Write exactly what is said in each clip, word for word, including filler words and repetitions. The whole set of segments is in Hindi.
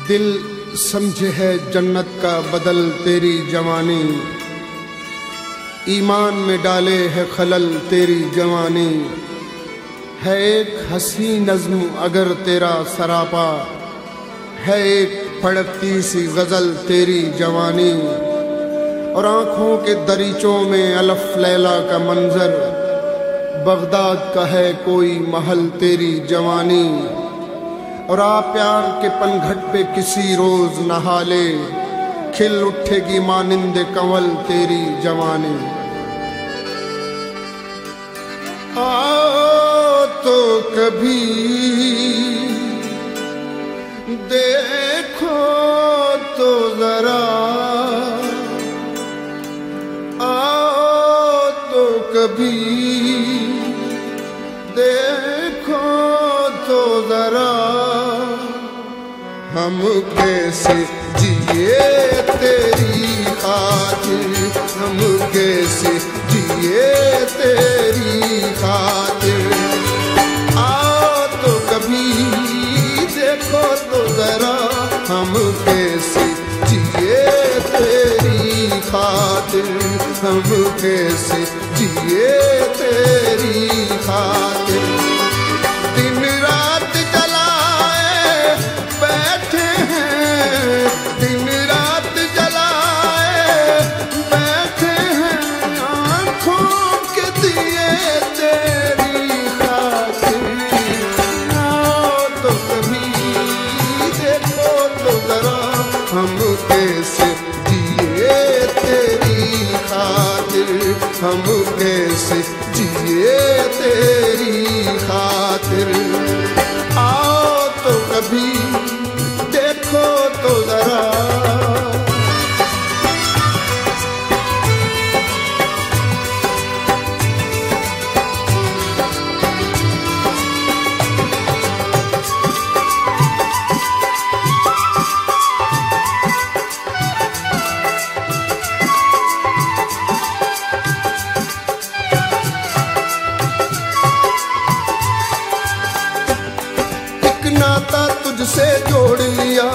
दिल समझे है जन्नत का बदल तेरी जवानी, ईमान में डाले है खलल तेरी जवानी। है एक हंसी नज़्म अगर तेरा सरापा, है एक फड़कती सी गज़ल तेरी जवानी। और आँखों के दरीचों में अलफ लैला का मंजर, बगदाद का है कोई महल तेरी जवानी। और आ प्यार के पनघट पे किसी रोज नहा ले, खिल उठेगी मानिंद कंवल तेरी जवानी। आओ तो कभी देखो तो जरा, आओ तो कभी देखो तो जरा, हम कैसे जिए तेरी खातिर, हम कैसे जिए तेरी खातिर। आओ तो कभी देखो तो जरा, हम कैसे जिए तेरी खातिर, हम कैसे जिए तेरी खातिर। दिन रात जलाए बैठे हैं, दिन रात जलाए बैठे हैं, आँखों के दिए तेरी खातिर। आओ तो कभी देखो तो जरा, हम कैसे जिए तेरी खातिर, हम कैसे जिए तेरी खातिर। आओ तो कभी देखो तो जरा। नाता तुझसे जोड़ लिया,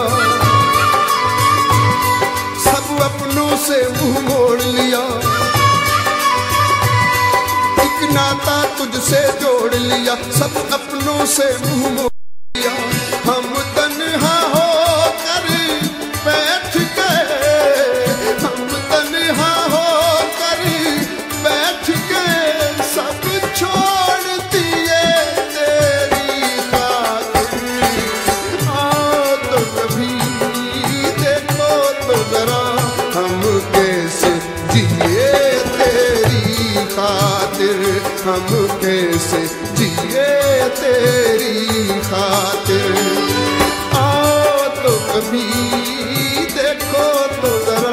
सब अपनों से मुंह मोड़ लिया। एक नाता तुझसे जोड़ लिया, सब अपनों से मुंह मोड़ लिया। हम तन्हा होकर बैठ गए, हम तन्हा होकर बैठ गए, सब छोड़ दिए तेरी खातिर। आओ तो कभी देखो तो जरा, हम कैसे जिए तेरी खातिर, हम कैसे जिए तेरी खातिर। आओ तो कभी देखो तो जरा।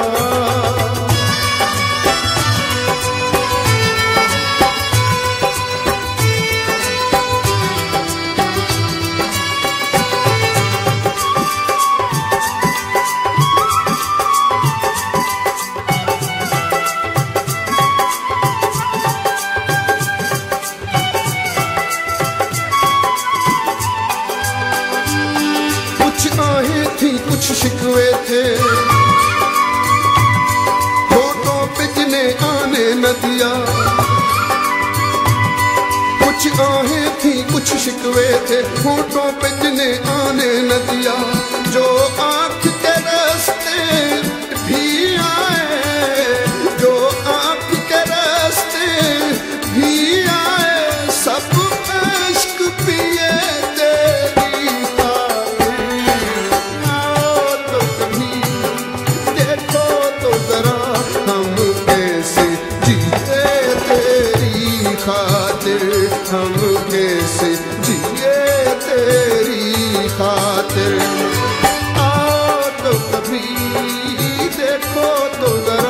कुछ आहें थी कुछ शिकवे थे, होठों पे जिन्हें आने न दिया। कुछ आहें थी कुछ शिकवे थे, होठों पे जिन्हें आने न दिया। जो आँख के रास्ते भी आए, जो आँख के रास्ते भी आए, सब इश्क पिए तेरी खातिर। आओ तो कभी देखो तो जरा, हम कैसे जिए तेरी खातिर, हम कैसे जिए तेरी खातिर। आओ तो कभी देखो तो जरा।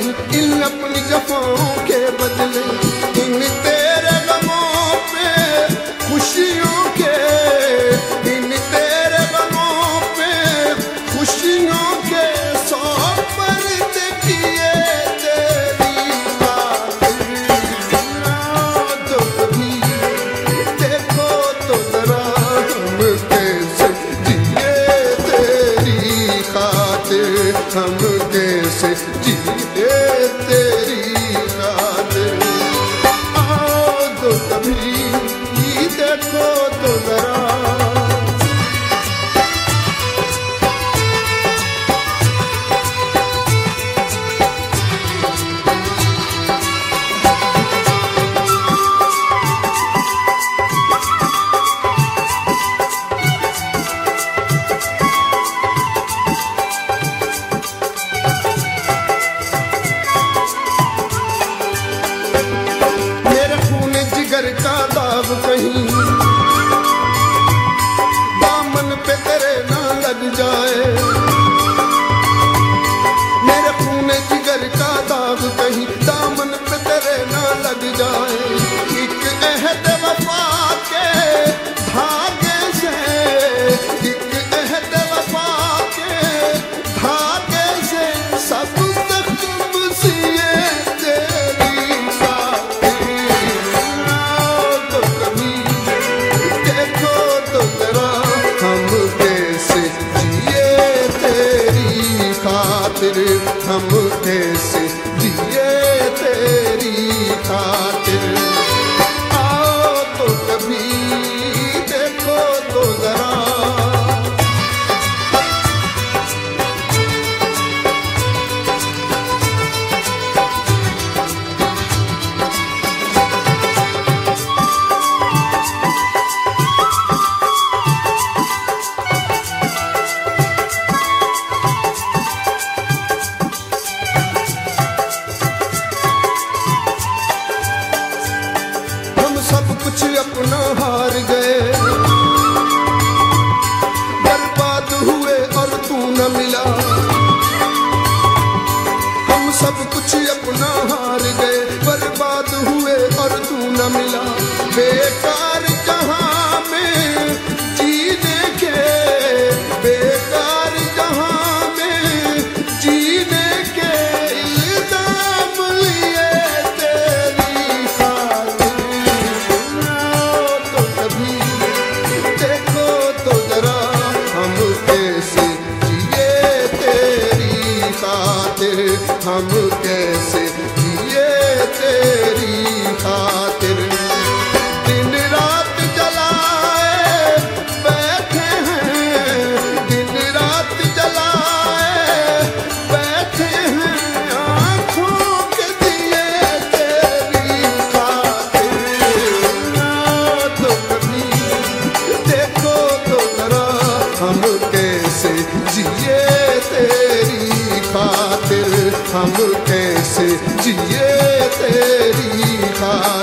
इन अपनी जफाओं के बदले, इन तेरे गमों पे खुशियों के, इन तेरे गमों पे खुशियों के सौ पर्द किए तेरी खातिर। तो कभी देखो तो जरा हम कैसे जिए तेरी खातिर, हम कैसे जिए तेरी खातिर। आओ तो कभी देखो तो जरा, का दाग कहीं दामन पे तेरे ना लग जाए, मेरे खून जिगर का दाग कहीं दामन पे तेरे ना लग जाए। एक अहद वफा के धागे से, एक अहद वफा के धागे से सब जख्म सिए तेरी हम कैसे जिए तेरी खातिर। आओ तो कभी देखो तो जरा, कुछ अपना हार गए, बर्बाद हुए और तू न मिला। हम सब कुछ अपना हार गए, बर्बाद हुए और तू न मिला। बेकार जहां में जीने के, बेकार जहां में जीने के इल्जाम लिए तेरी खातिर। हम कैसे जिए तेरी खातिर। दिन रात जलाए बैठे हैं, दिन रात जलाए बैठे हैं आँखों के दिए तेरी खातिर। तो कभी देखो तो जरा हम कैसे जिए तेरी खातिर, हम कैसे जिए तेरी खातिर।